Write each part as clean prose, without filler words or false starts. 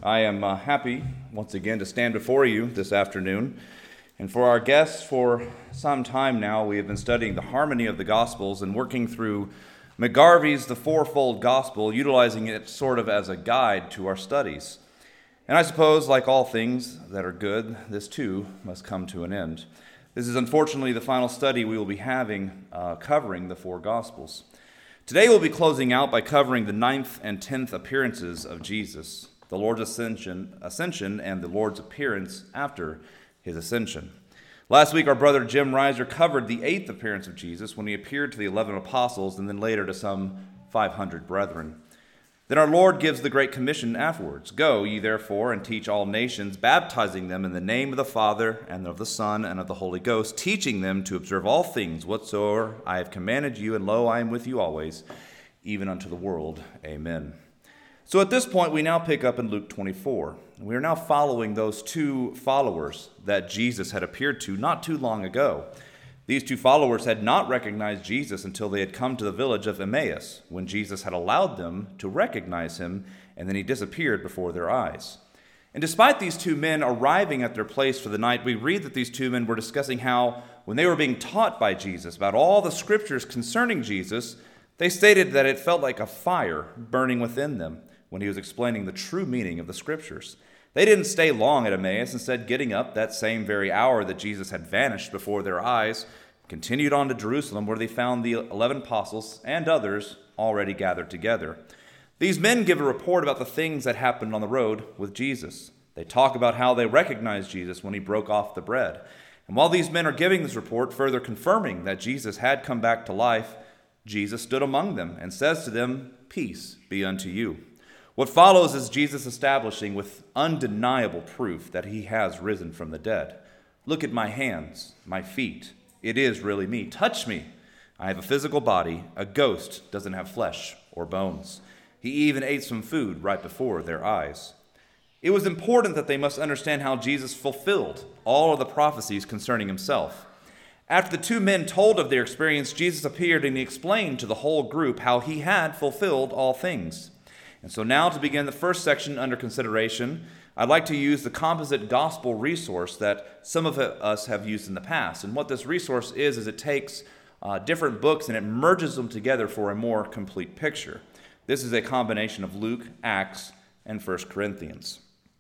I am happy once again to stand before you this afternoon. And for our guests, for some time now, we have been studying the harmony of the Gospels and working through McGarvey's The Fourfold Gospel, utilizing it sort of as a guide to our studies. And I suppose, like all things that are good, this too must come to an end. This is unfortunately the final study we will be having covering the four Gospels. Today we'll be closing out by covering the 9th and 10th appearances of Jesus, the Lord's ascension and the Lord's appearance after his ascension. Last week, our brother Jim Reiser covered the 8th appearance of Jesus when he appeared to the 11 apostles and then later to some 500 brethren. Then our Lord gives the Great Commission afterwards. Go, ye therefore, and teach all nations, baptizing them in the name of the Father, and of the Son, and of the Holy Ghost, teaching them to observe all things whatsoever I have commanded you, and lo, I am with you always, even unto the world. Amen. So at this point, we now pick up in Luke 24. We are now following those two followers that Jesus had appeared to not too long ago. These two followers had not recognized Jesus until they had come to the village of Emmaus, when Jesus had allowed them to recognize him, and then he disappeared before their eyes. And despite these two men arriving at their place for the night, we read that these two men were discussing how, when they were being taught by Jesus about all the scriptures concerning Jesus, they stated that it felt like a fire burning within them when he was explaining the true meaning of the scriptures. They didn't stay long at Emmaus, instead getting up that same very hour that Jesus had vanished before their eyes, continued on to Jerusalem, where they found the 11 apostles and others already gathered together. These men give a report about the things that happened on the road with Jesus. They talk about how they recognized Jesus when he broke off the bread. And while these men are giving this report, further confirming that Jesus had come back to life, Jesus stood among them and says to them, "Peace be unto you." What follows is Jesus establishing with undeniable proof that he has risen from the dead. Look at my hands, my feet. It is really me. Touch me. I have a physical body. A ghost doesn't have flesh or bones. He even ate some food right before their eyes. It was important that they must understand how Jesus fulfilled all of the prophecies concerning himself. After the two men told of their experience, Jesus appeared and he explained to the whole group how he had fulfilled all things. And so now, to begin the first section under consideration, I'd like to use the composite gospel resource that some of us have used in the past. And what this resource is it takes different books and it merges them together for a more complete picture. This is a combination of Luke, Acts, and 1 Corinthians.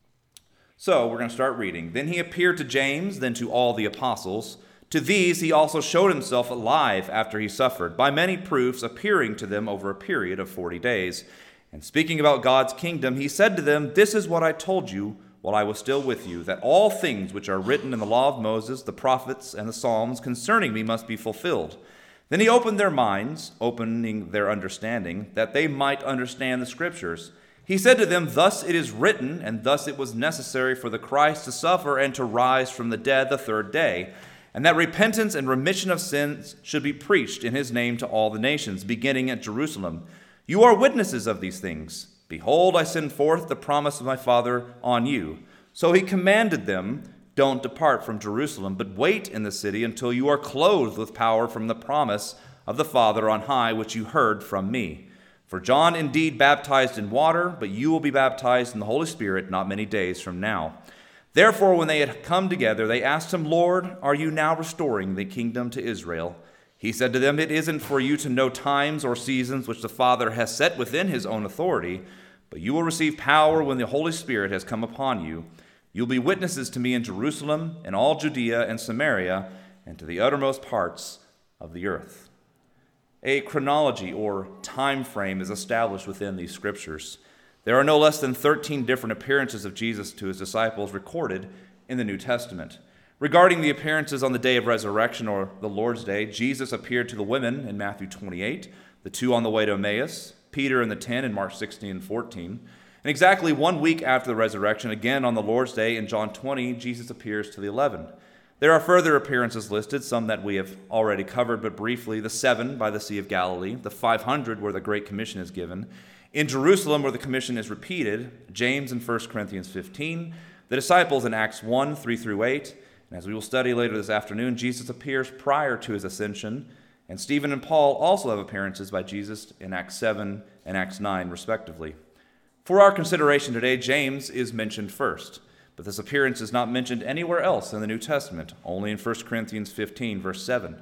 So we're going to start reading. Then he appeared to James, then to all the apostles. To these he also showed himself alive after he suffered, by many proofs appearing to them over a period of 40 days. And speaking about God's kingdom, he said to them, "This is what I told you while I was still with you, that all things which are written in the law of Moses, the prophets, and the Psalms concerning me must be fulfilled." Then he opened their minds, opening their understanding, that they might understand the scriptures. He said to them, "Thus it is written, and thus it was necessary for the Christ to suffer and to rise from the dead the third day, and that repentance and remission of sins should be preached in his name to all the nations, beginning at Jerusalem. You are witnesses of these things. Behold, I send forth the promise of my Father on you." So he commanded them, "Don't depart from Jerusalem, but wait in the city until you are clothed with power from the promise of the Father on high, which you heard from me. For John indeed baptized in water, but you will be baptized in the Holy Spirit not many days from now." Therefore, when they had come together, they asked him, "Lord, are you now restoring the kingdom to Israel?" He said to them, "It isn't for you to know times or seasons which the Father has set within his own authority, but you will receive power when the Holy Spirit has come upon you. You'll be witnesses to me in Jerusalem and all Judea and Samaria and to the uttermost parts of the earth." A chronology or time frame is established within these scriptures. There are no less than 13 different appearances of Jesus to his disciples recorded in the New Testament. Regarding the appearances on the day of resurrection, or the Lord's Day, Jesus appeared to the women in Matthew 28, the two on the way to Emmaus, Peter and the 10 in Mark 16 and 14. And exactly 1 week after the resurrection, again on the Lord's Day in John 20, Jesus appears to the 11. There are further appearances listed, some that we have already covered but briefly: the 7 by the Sea of Galilee, the 500 where the Great Commission is given, in Jerusalem where the commission is repeated, James in 1 Corinthians 15, the disciples in Acts 1, 3 through 8, and as we will study later this afternoon, Jesus appears prior to his ascension, and Stephen and Paul also have appearances by Jesus in Acts 7 and Acts 9, respectively. For our consideration today, James is mentioned first, but this appearance is not mentioned anywhere else in the New Testament, only in 1 Corinthians 15, verse 7.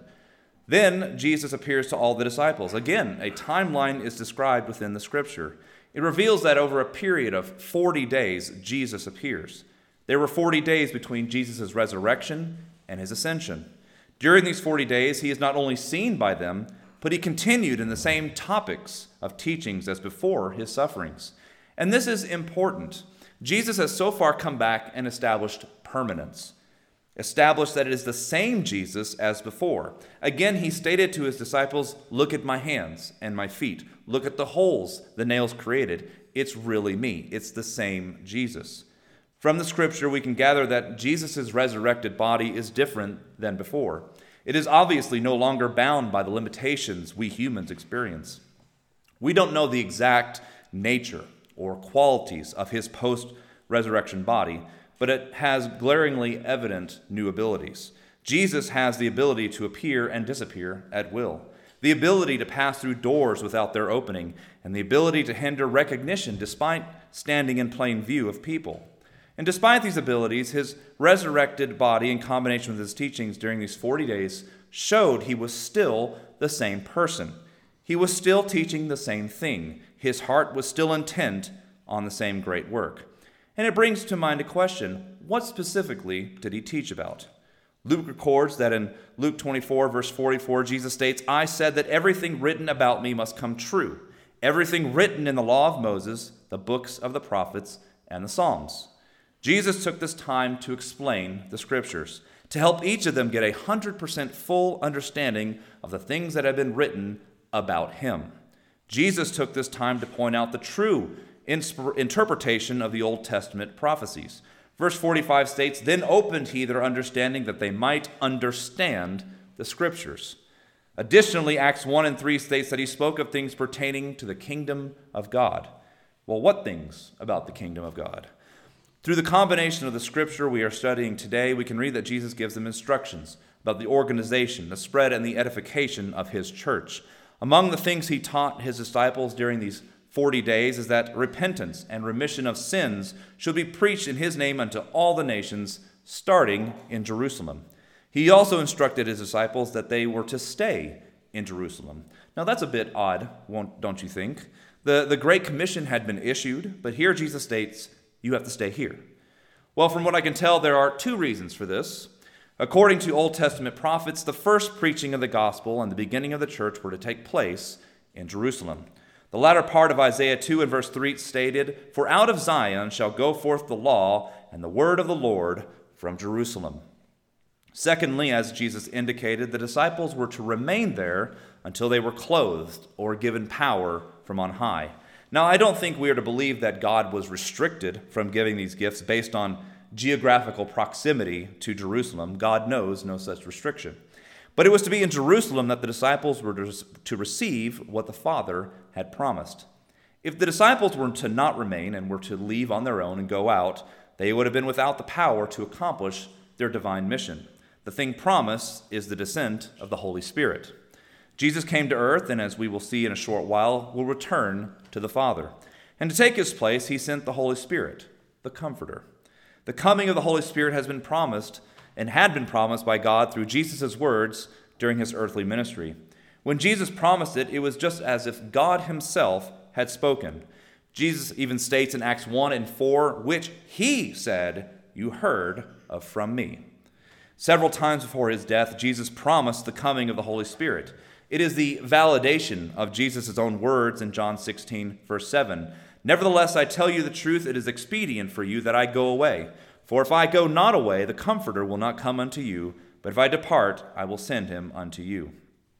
Then Jesus appears to all the disciples. Again, a timeline is described within the Scripture. It reveals that over a period of 40 days, Jesus appears. There were 40 days between Jesus' resurrection and his ascension. During these 40 days, he is not only seen by them, but he continued in the same topics of teachings as before his sufferings. And this is important. Jesus has so far come back and established permanence, established that it is the same Jesus as before. Again, he stated to his disciples, "Look at my hands and my feet. Look at the holes the nails created. It's really me. It's the same Jesus." From the Scripture, we can gather that Jesus' resurrected body is different than before. It is obviously no longer bound by the limitations we humans experience. We don't know the exact nature or qualities of his post-resurrection body, but it has glaringly evident new abilities. Jesus has the ability to appear and disappear at will, the ability to pass through doors without their opening, and the ability to hinder recognition despite standing in plain view of people. And despite these abilities, his resurrected body, in combination with his teachings during these 40 days, showed he was still the same person. He was still teaching the same thing. His heart was still intent on the same great work. And it brings to mind a question: what specifically did he teach about? Luke records that in Luke 24, verse 44, Jesus states, "I said that everything written about me must come true, everything written in the law of Moses, the books of the prophets, and the Psalms." Jesus took this time to explain the Scriptures, to help each of them get 100% full understanding of the things that have been written about him. Jesus took this time to point out the true interpretation of the Old Testament prophecies. Verse 45 states, "Then opened he their understanding that they might understand the Scriptures." Additionally, Acts 1 and 3 states that he spoke of things pertaining to the kingdom of God. Well, what things about the kingdom of God? Through the combination of the Scripture we are studying today, we can read that Jesus gives them instructions about the organization, the spread, and the edification of his church. Among the things he taught his disciples during these 40 days is that repentance and remission of sins should be preached in his name unto all the nations, starting in Jerusalem. He also instructed his disciples that they were to stay in Jerusalem. Now that's a bit odd, don't you think? The Great Commission had been issued, but here Jesus states, you have to stay here. Well, from what I can tell, there are two reasons for this. According to Old Testament prophets, the first preaching of the gospel and the beginning of the church were to take place in Jerusalem. The latter part of Isaiah 2 and verse 3 stated, "For out of Zion shall go forth the law and the word of the Lord from Jerusalem." Secondly, as Jesus indicated, the disciples were to remain there until they were clothed or given power from on high. Now, I don't think we are to believe that God was restricted from giving these gifts based on geographical proximity to Jerusalem. God knows no such restriction. But it was to be in Jerusalem that the disciples were to receive what the Father had promised. If the disciples were to not remain and were to leave on their own and go out, they would have been without the power to accomplish their divine mission. The thing promised is the descent of the Holy Spirit. Jesus came to earth, and as we will see in a short while, will return to the Father. And to take his place, he sent the Holy Spirit, the Comforter. The coming of the Holy Spirit has been promised and had been promised by God through Jesus' words during his earthly ministry. When Jesus promised it, it was just as if God himself had spoken. Jesus even states in Acts 1 and 4, which he said, "You heard of from me." Several times before his death, Jesus promised the coming of the Holy Spirit. It is the validation of Jesus' own words in John 16, verse 7. "Nevertheless, I tell you the truth, it is expedient for you that I go away. For if I go not away, the Comforter will not come unto you, but if I depart, I will send him unto you."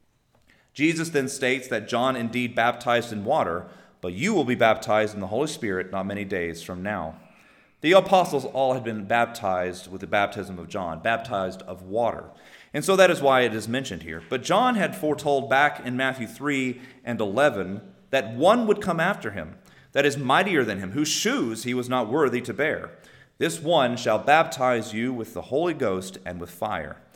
Jesus then states that John indeed baptized in water, but you will be baptized in the Holy Spirit not many days from now. The apostles all had been baptized with the baptism of John, baptized of water. And so that is why it is mentioned here. But John had foretold back in Matthew 3 and 11 that one would come after him, that is mightier than him, whose shoes he was not worthy to bear. This one shall baptize you with the Holy Ghost and with fire.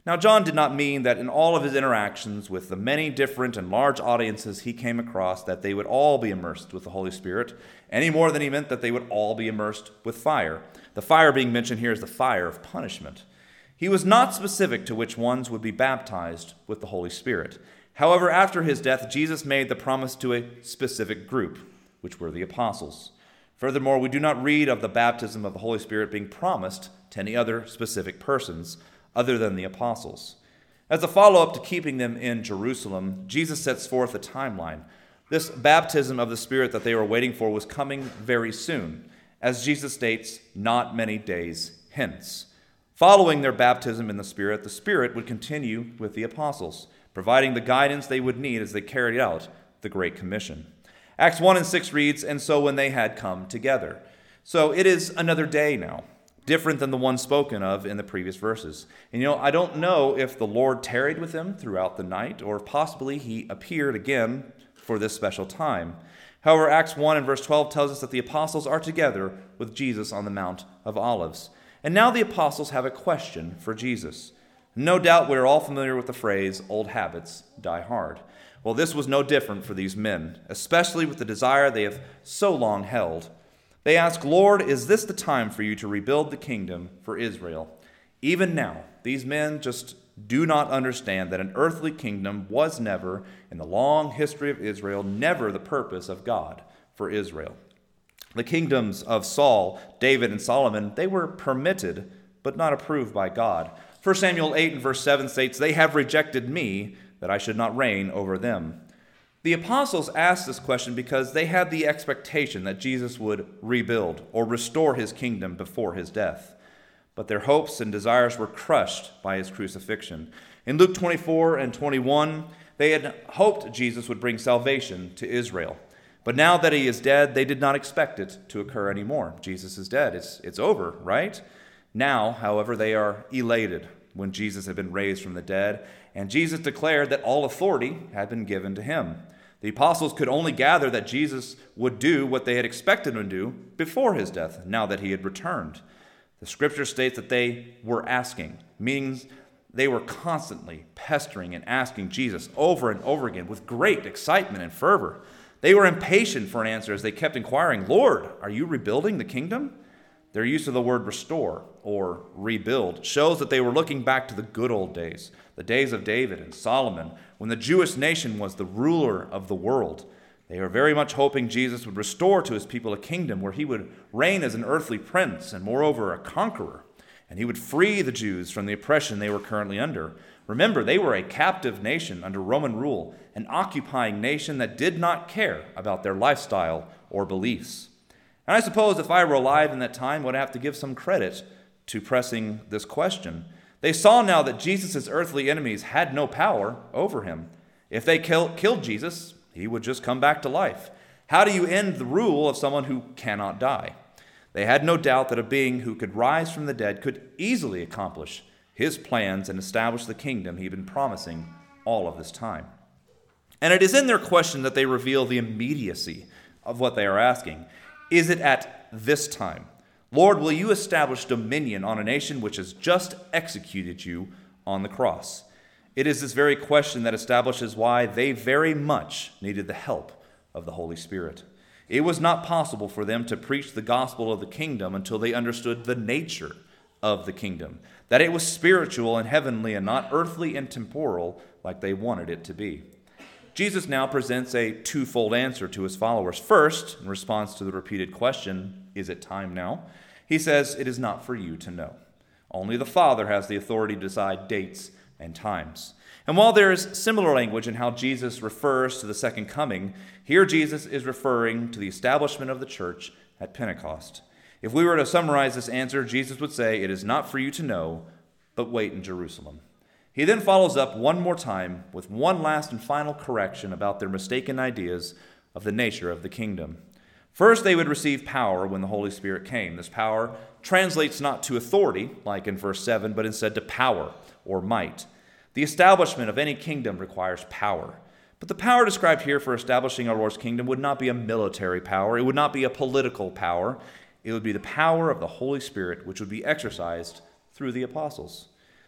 Now, John did not mean that in all of his interactions with the many different and large audiences he came across that they would all be immersed with the Holy Spirit, any more than he meant that they would all be immersed with fire. The fire being mentioned here is the fire of punishment. He was not specific to which ones would be baptized with the Holy Spirit. However, after his death, Jesus made the promise to a specific group, which were the apostles. Furthermore, we do not read of the baptism of the Holy Spirit being promised to any other specific persons other than the apostles. As a follow-up to keeping them in Jerusalem, Jesus sets forth a timeline. This baptism of the Spirit that they were waiting for was coming very soon, as Jesus states, not many days hence. Following their baptism in the Spirit would continue with the apostles, providing the guidance they would need as they carried out the Great Commission. Acts 1:6 reads, "And so when they had come together." So it is another day now, different than the one spoken of in the previous verses. And I don't know if the Lord tarried with them throughout the night, or if possibly he appeared again for this special time. However, Acts 1 and verse 12 tells us that the apostles are together with Jesus on the Mount of Olives. And now the apostles have a question for Jesus. No doubt we're all familiar with the phrase, "old habits die hard." Well, this was no different for these men, especially with the desire they have so long held. They ask, "Lord, is this the time for you to rebuild the kingdom for Israel?" Even now, these men just do not understand that an earthly kingdom was never, in the long history of Israel, never the purpose of God for Israel. The kingdoms of Saul, David, and Solomon, they were permitted, but not approved by God. 1 Samuel 8 and verse 7 states, "They have rejected me, that I should not reign over them." The apostles asked this question because they had the expectation that Jesus would rebuild or restore his kingdom before his death. But their hopes and desires were crushed by his crucifixion. In Luke 24 and 21, they had hoped Jesus would bring salvation to Israel. But now that he is dead, they did not expect it to occur anymore. Jesus is dead. It's over, right? Now, however, they are elated when Jesus had been raised from the dead, and Jesus declared that all authority had been given to him. The apostles could only gather that Jesus would do what they had expected him to do before his death, now that he had returned. The scripture states that they were asking, meaning they were constantly pestering and asking Jesus over and over again with great excitement and fervor. They were impatient for an answer as they kept inquiring, "Lord, are you rebuilding the kingdom?" Their use of the word restore or rebuild shows that they were looking back to the good old days, the days of David and Solomon, when the Jewish nation was the ruler of the world. They were very much hoping Jesus would restore to his people a kingdom where he would reign as an earthly prince and moreover a conqueror, and he would free the Jews from the oppression they were currently under. Remember, they were a captive nation under Roman rule, an occupying nation that did not care about their lifestyle or beliefs. And I suppose if I were alive in that time, I would have to give some credit to pressing this question. They saw now that Jesus' earthly enemies had no power over him. If they killed Jesus, he would just come back to life. How do you end the rule of someone who cannot die? They had no doubt that a being who could rise from the dead could easily accomplish his plans and establish the kingdom he'd been promising all of this time. And it is in their question that they reveal the immediacy of what they are asking. Is it at this time? Lord, will you establish dominion on a nation which has just executed you on the cross? It is this very question that establishes why they very much needed the help of the Holy Spirit. It was not possible for them to preach the gospel of the kingdom until they understood the nature of the kingdom, that it was spiritual and heavenly and not earthly and temporal like they wanted it to be. Jesus now presents a twofold answer to his followers. First, in response to the repeated question, "Is it time now?" he says, "It is not for you to know. Only the Father has the authority to decide dates and times." And while there is similar language in how Jesus refers to the second coming, here Jesus is referring to the establishment of the church at Pentecost. If we were to summarize this answer, Jesus would say, "It is not for you to know, but wait in Jerusalem." He then follows up one more time with one last and final correction about their mistaken ideas of the nature of the kingdom. First, they would receive power when the Holy Spirit came. This power translates not to authority, like in verse 7, but instead to power or might. The establishment of any kingdom requires power. But the power described here for establishing our Lord's kingdom would not be a military power. It would not be a political power. It would be the power of the Holy Spirit, which would be exercised through the apostles.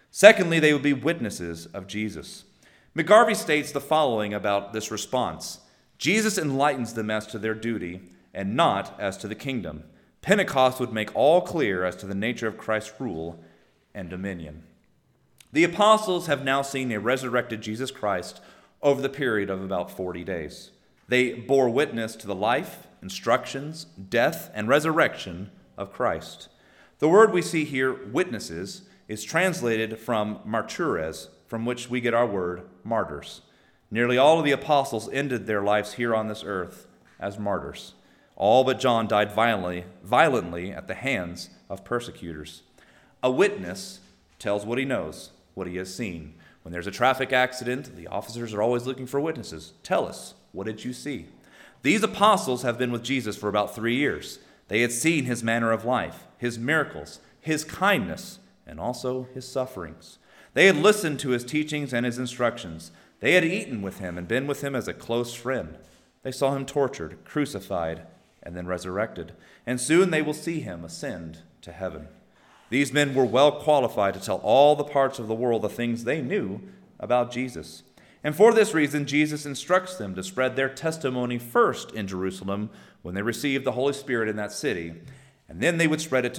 Secondly, they would be witnesses of Jesus. McGarvey states the following about this response: Jesus enlightens them as to their duty and not as to the kingdom. Pentecost would make all clear as to the nature of Christ's rule and dominion. The apostles have now seen a resurrected Jesus Christ over the period of about 40 days. They bore witness to the life, instructions, death, and resurrection of Christ. The word we see here, witnesses, is translated from martyres, from which we get our word martyrs. Nearly all of the apostles ended their lives here on this earth as martyrs. All but John died violently at the hands of persecutors. A witness tells what he knows, what he has seen. When there's a traffic accident, the officers are always looking for witnesses. Tell us, what did you see? These apostles have been with Jesus for about 3 years. They had seen his manner of life, his miracles, his kindness, and also his sufferings. They had listened to his teachings and his instructions. They had eaten with him and been with him as a close friend. They saw him tortured, crucified, and then resurrected. And soon they will see him ascend to heaven. These men were well qualified to tell all the parts of the world the things they knew about Jesus. And for this reason, Jesus instructs them to spread their testimony first in Jerusalem when they received the Holy Spirit in that city, and then they would spread it to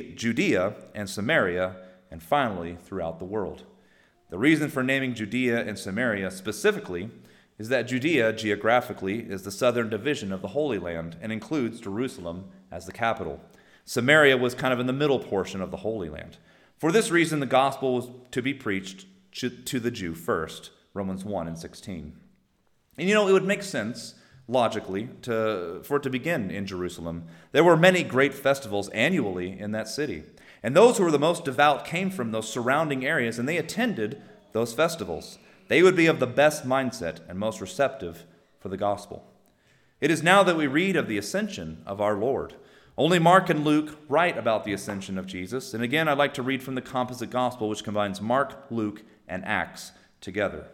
Judea and Samaria, and finally throughout the world. The reason for naming Judea and Samaria specifically is that Judea geographically is the southern division of the Holy Land and includes Jerusalem as the capital. Samaria was kind of in the middle portion of the Holy Land. For this reason, the gospel was to be preached to the Jew first, Romans 1:16. And it would make sense, logically, for it to begin in Jerusalem. There were many great festivals annually in that city. And those who were the most devout came from those surrounding areas, and they attended those festivals. They would be of the best mindset and most receptive for the gospel. It is now that we read of the ascension of our Lord. Only Mark and Luke write about the ascension of Jesus. And again, I'd like to read from the composite gospel, which combines Mark, Luke, and Acts together.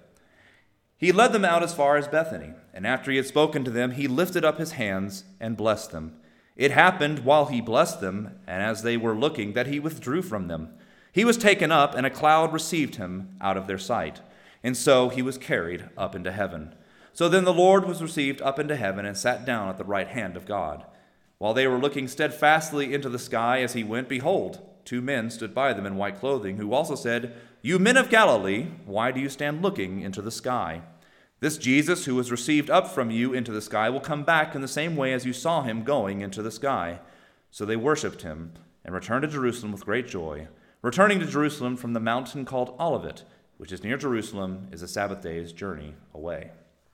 He led them out as far as Bethany, and after he had spoken to them, he lifted up his hands and blessed them. It happened while he blessed them, and as they were looking, that he withdrew from them. He was taken up, and a cloud received him out of their sight. And so he was carried up into heaven. So then the Lord was received up into heaven and sat down at the right hand of God. While they were looking steadfastly into the sky as he went, behold, 2 men stood by them in white clothing, who also said, "You men of Galilee, why do you stand looking into the sky? This Jesus who was received up from you into the sky will come back in the same way as you saw him going into the sky." So they worshipped him and returned to Jerusalem with great joy. Returning to Jerusalem from the mountain called Olivet, which is near Jerusalem, is a Sabbath day's journey away.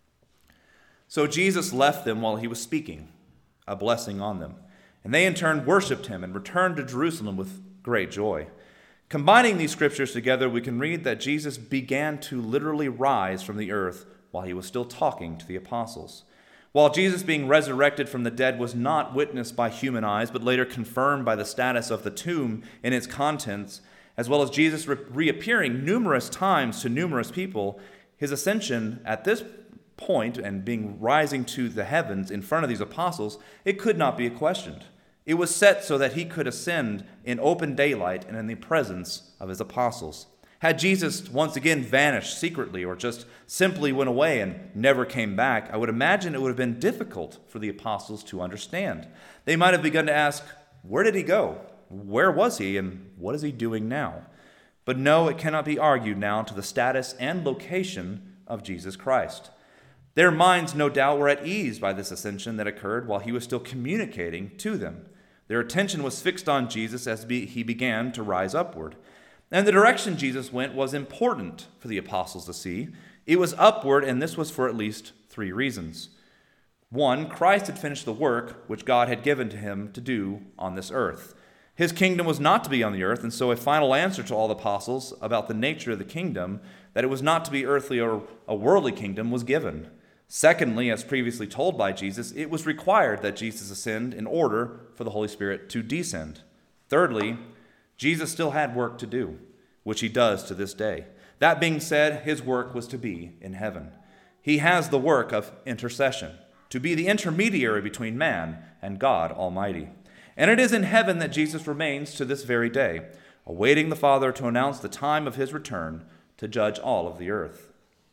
So Jesus left them while he was speaking, a blessing on them. And they in turn worshipped him and returned to Jerusalem with great joy. Combining these scriptures together, we can read that Jesus began to literally rise from the earth while he was still talking to the apostles. While Jesus being resurrected from the dead was not witnessed by human eyes, but later confirmed by the status of the tomb and its contents, as well as Jesus reappearing numerous times to numerous people, his ascension at this point and rising to the heavens in front of these apostles, it could not be questioned. It was set so that he could ascend in open daylight and in the presence of his apostles. Had Jesus once again vanished secretly or just simply went away and never came back, I would imagine it would have been difficult for the apostles to understand. They might have begun to ask, where did he go? Where was he? And what is he doing now? But no, it cannot be argued now to the status and location of Jesus Christ. Their minds, no doubt, were at ease by this ascension that occurred while he was still communicating to them. Their attention was fixed on Jesus as he began to rise upward. And the direction Jesus went was important for the apostles to see. It was upward, and this was for at least 3 reasons. 1, Christ had finished the work which God had given to him to do on this earth. His kingdom was not to be on the earth, and so a final answer to all the apostles about the nature of the kingdom, that it was not to be earthly or a worldly kingdom, was given. Secondly, as previously told by Jesus, it was required that Jesus ascend in order for the Holy Spirit to descend. Thirdly, Jesus still had work to do, which he does to this day. That being said, his work was to be in heaven. He has the work of intercession, to be the intermediary between man and God Almighty. And it is in heaven that Jesus remains to this very day. awaiting the Father to announce the time of his return to judge all of the earth.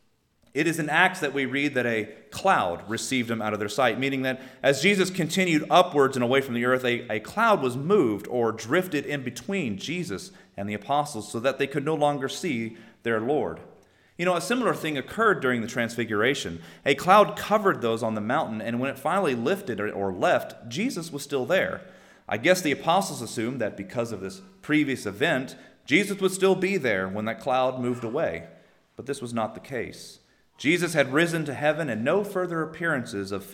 It is in Acts that we read that a cloud received him out of their sight, meaning that as Jesus continued upwards and away from the earth, a cloud was moved or drifted in between Jesus and the apostles so that they could no longer see their Lord. You know, a similar thing occurred during the Transfiguration. A cloud covered those on the mountain, and when it finally lifted or left, Jesus was still there. I guess the apostles assumed that because of this previous event, Jesus would still be there when that cloud moved away. But this was not the case. Jesus had risen to heaven, and no further appearances of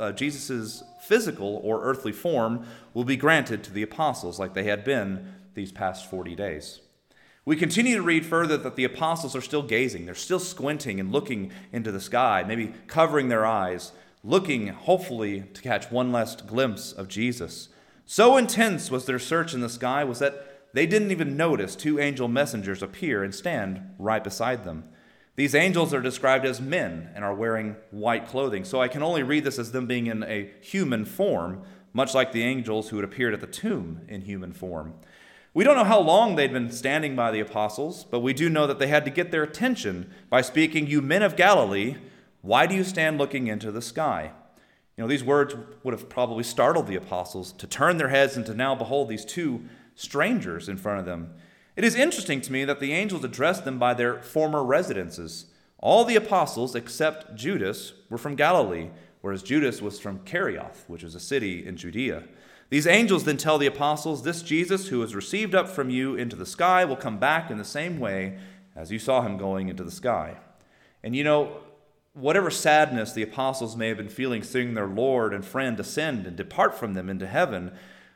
Jesus' physical or earthly form will be granted to the apostles like they had been these past 40 days. We continue to read further that the apostles are still gazing. They're still squinting and looking into the sky, maybe covering their eyes, looking hopefully to catch one last glimpse of Jesus. So intense was their search in the sky was that they didn't even notice two angel messengers appear and stand right beside them. These angels are described as men and are wearing white clothing, so I can only read this as them being in a human form, much like the angels who had appeared at the tomb in human form. We don't know how long they'd been standing by the apostles, but we do know that they had to get their attention by speaking, "You men of Galilee, why do you stand looking into the sky?" You know, these words would have probably startled the apostles to turn their heads and to now behold these two strangers in front of them. It is interesting to me that the angels addressed them by their former residences. All the apostles, except Judas, were from Galilee, whereas Judas was from Kerioth, which is a city in Judea. These angels then tell the apostles, "This Jesus who was received up from you into the sky will come back in the same way as you saw him going into the sky." And you know, whatever sadness the apostles may have been feeling seeing their Lord and friend ascend and depart from them into heaven,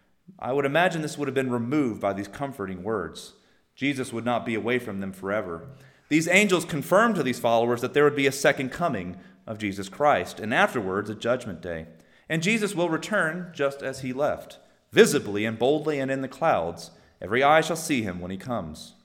I would imagine this would have been removed by these comforting words. Jesus would not be away from them forever. These angels confirmed to these followers that there would be a second coming of Jesus Christ, and afterwards a judgment day. And Jesus will return just as he left, visibly and boldly and in the clouds. Every eye shall see him when he comes.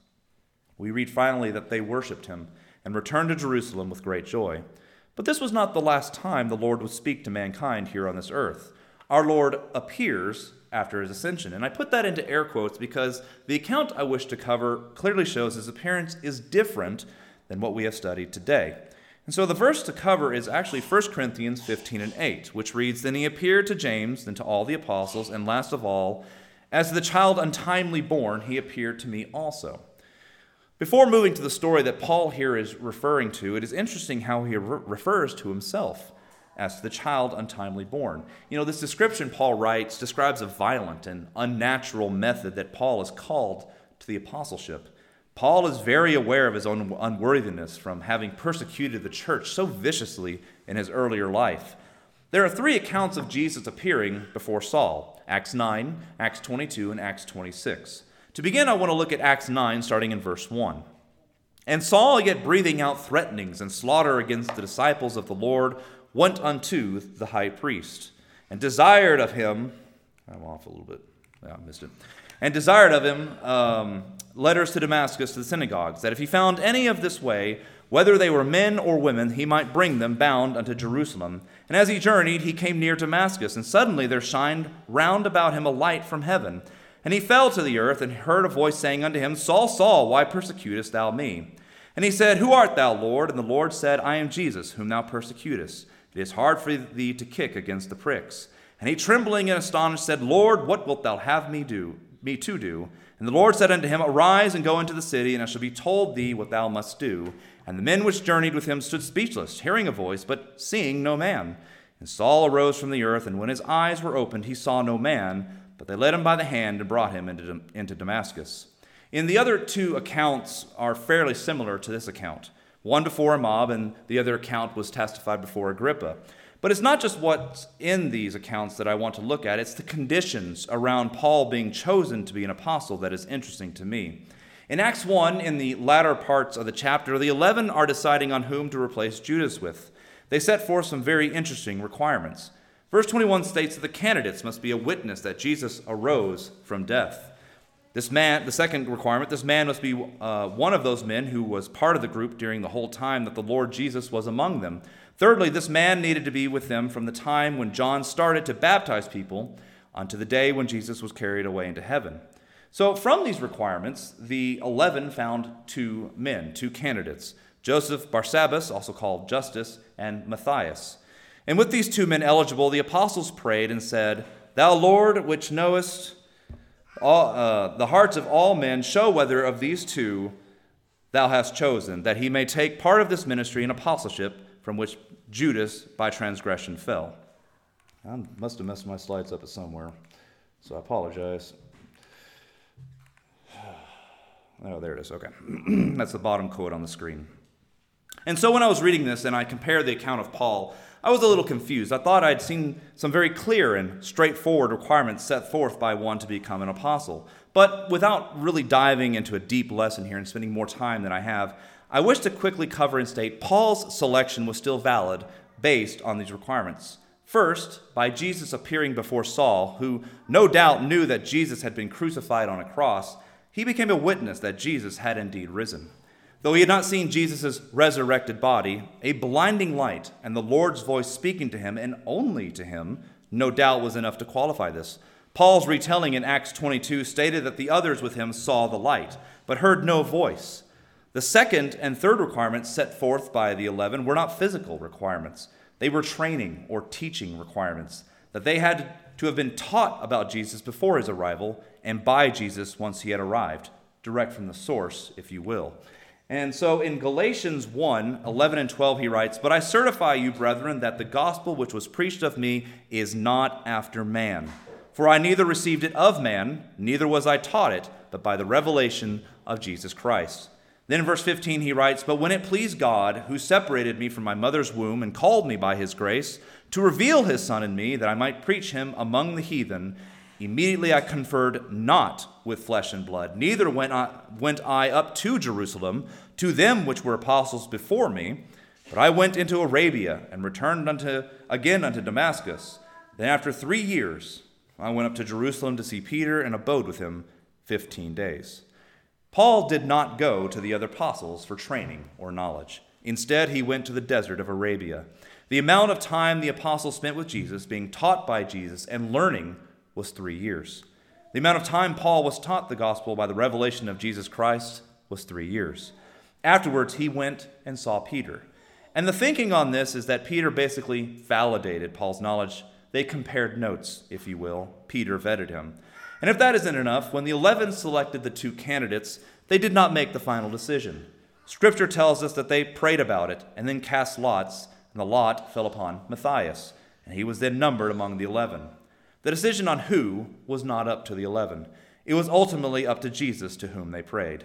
We read finally that they worshipped him and returned to Jerusalem with great joy. But this was not the last time the Lord would speak to mankind here on this earth. Our Lord appears after his ascension. And I put that into air quotes because the account I wish to cover clearly shows his appearance is different than what we have studied today. And so the verse to cover is actually 1 Corinthians 15 and 8, which reads, "Then he appeared to James, then to all the apostles, and last of all, as the child untimely born, he appeared to me also." Before moving to the story that Paul here is referring to, it is interesting how he refers to himself as the child untimely born. You know, this description Paul writes describes a violent and unnatural method that Paul is called to the apostleship. Paul is very aware of his own unworthiness from having persecuted the church so viciously in his earlier life. There are three accounts of Jesus appearing before Saul: Acts 9, Acts 22, and Acts 26. To begin, I want to look at Acts 9, starting in verse 1. "And Saul, yet breathing out threatenings and slaughter against the disciples of the Lord, went unto the high priest, and desired of him," I'm off a little bit, I missed it, "and desired of him letters to Damascus to the synagogues, that if he found any of this way, whether they were men or women, he might bring them bound unto Jerusalem. And as he journeyed, he came near Damascus, and suddenly there shined round about him a light from heaven. And he fell to the earth, and heard a voice saying unto him, Saul, Saul, why persecutest thou me? And he said, Who art thou, Lord? And the Lord said, I am Jesus, whom thou persecutest. It is hard for thee to kick against the pricks. And he, trembling and astonished, said, Lord, what wilt thou have me to do? And the Lord said unto him, Arise and go into the city, and it shall be told thee what thou must do. And the men which journeyed with him stood speechless, hearing a voice, but seeing no man. And Saul arose from the earth, and when his eyes were opened, he saw no man, but they led him by the hand and brought him into Damascus. In the other two accounts are fairly similar to this account. One before a mob, and the other account was testified before Agrippa. But it's not just what's in these accounts that I want to look at, it's the conditions around Paul being chosen to be an apostle that is interesting to me. In Acts 1, in the latter parts of the chapter, the 11 are deciding on whom to replace Judas with. They set forth some very interesting requirements. Verse 21 states that the candidates must be a witness that Jesus arose from death. This man, the second requirement, this man must be one of those men who was part of the group during the whole time that the Lord Jesus was among them. Thirdly, this man needed to be with them from the time when John started to baptize people unto the day when Jesus was carried away into heaven. So from these requirements, the 11 found two men, two candidates, Joseph Barsabbas, also called Justus, and Matthias. And with these two men eligible, the apostles prayed and said, "Thou Lord, which knowest the hearts of all men, show whether of these two thou hast chosen, that he may take part of this ministry and apostleship from which Judas by transgression fell." I must have messed my slides up somewhere, so I apologize. Oh, there it is. Okay. That's the bottom quote on the screen. And so when I was reading this and I compared the account of Paul, I was a little confused. I thought I'd seen some very clear and straightforward requirements set forth by one to become an apostle. But without really diving into a deep lesson here and spending more time than I have, I wish to quickly cover and state Paul's selection was still valid based on these requirements. First, by Jesus appearing before Saul, who no doubt knew that Jesus had been crucified on a cross, he became a witness that Jesus had indeed risen. Though he had not seen Jesus' resurrected body, a blinding light and the Lord's voice speaking to him, and only to him, no doubt was enough to qualify this. Paul's retelling in Acts 22 stated that the others with him saw the light, but heard no voice. The second and third requirements set forth by the 11 were not physical requirements. They were training or teaching requirements, that they had to have been taught about Jesus before his arrival and by Jesus once he had arrived, direct from the source, if you will. And so in Galatians 1, 11 and 12, he writes, "But I certify you, brethren, that the gospel which was preached of me is not after man. For I neither received it of man, neither was I taught it, but by the revelation of Jesus Christ." Then in verse 15 he writes, "But when it pleased God, who separated me from my mother's womb and called me by his grace, to reveal his Son in me, that I might preach him among the heathen, immediately I conferred not with flesh and blood, neither went I up to Jerusalem, to them which were apostles before me, but I went into Arabia, and returned again unto Damascus. Then after 3 years I went up to Jerusalem to see Peter, and abode with him 15 days. Paul did not go to the other apostles for training or knowledge. Instead, he went to the desert of Arabia. The amount of time the apostle spent with Jesus, being taught by Jesus, and learning was 3 years. The amount of time Paul was taught the gospel by the revelation of Jesus Christ was 3 years. Afterwards, he went and saw Peter. And the thinking on this is that Peter basically validated Paul's knowledge. They compared notes, if you will. Peter vetted him. And if that isn't enough, when the 11 selected the two candidates, they did not make the final decision. Scripture tells us that they prayed about it and then cast lots, and the lot fell upon Matthias, and he was then numbered among the 11. The decision on who was not up to the 11. It was ultimately up to Jesus, to whom they prayed.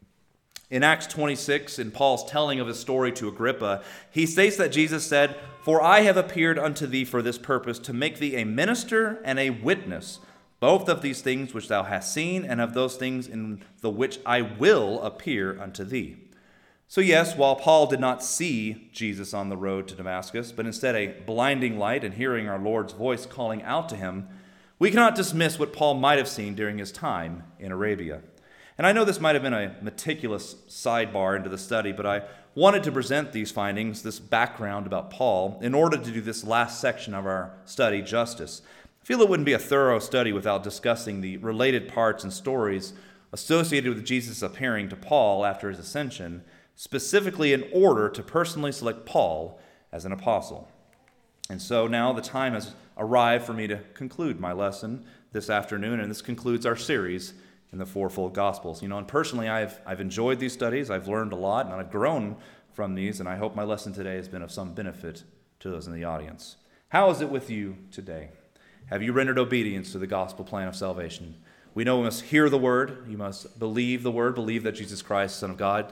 In Acts 26, in Paul's telling of his story to Agrippa, he states that Jesus said, "For I have appeared unto thee for this purpose, to make thee a minister and a witness, both of these things which thou hast seen, and of those things in the which I will appear unto thee." So yes, while Paul did not see Jesus on the road to Damascus, but instead a blinding light and hearing our Lord's voice calling out to him, we cannot dismiss what Paul might have seen during his time in Arabia. And I know this might have been a meticulous sidebar into the study, but I wanted to present these findings, this background about Paul, in order to do this last section of our study justice. I feel it wouldn't be a thorough study without discussing the related parts and stories associated with Jesus appearing to Paul after his ascension, specifically in order to personally select Paul as an apostle. And so now the time has arrived for me to conclude my lesson this afternoon, and this concludes our series in the fourfold Gospels. And personally, I've enjoyed these studies. I've learned a lot, and I've grown from these, and I hope my lesson today has been of some benefit to those in the audience. How is it with you today? Have you rendered obedience to the gospel plan of salvation? We know we must hear the word. You must believe the word, believe that Jesus Christ, Son of God.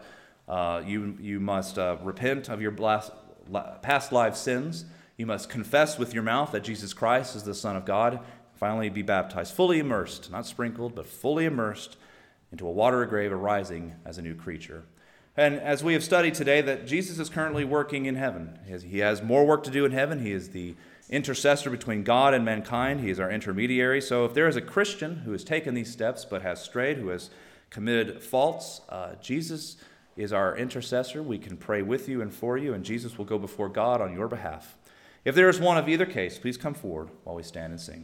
You must repent of your past life sins. You must confess with your mouth that Jesus Christ is the Son of God. Finally, be baptized, fully immersed, not sprinkled, but fully immersed into a watery grave, arising as a new creature. And as we have studied today, that Jesus is currently working in heaven. He has more work to do in heaven. He is the intercessor between God and mankind. He is our intermediary. So if there is a Christian who has taken these steps but has strayed, who has committed faults, Jesus is our intercessor. We can pray with you and for you, and Jesus will go before God on your behalf. If there is one of either case, please come forward while we stand and sing.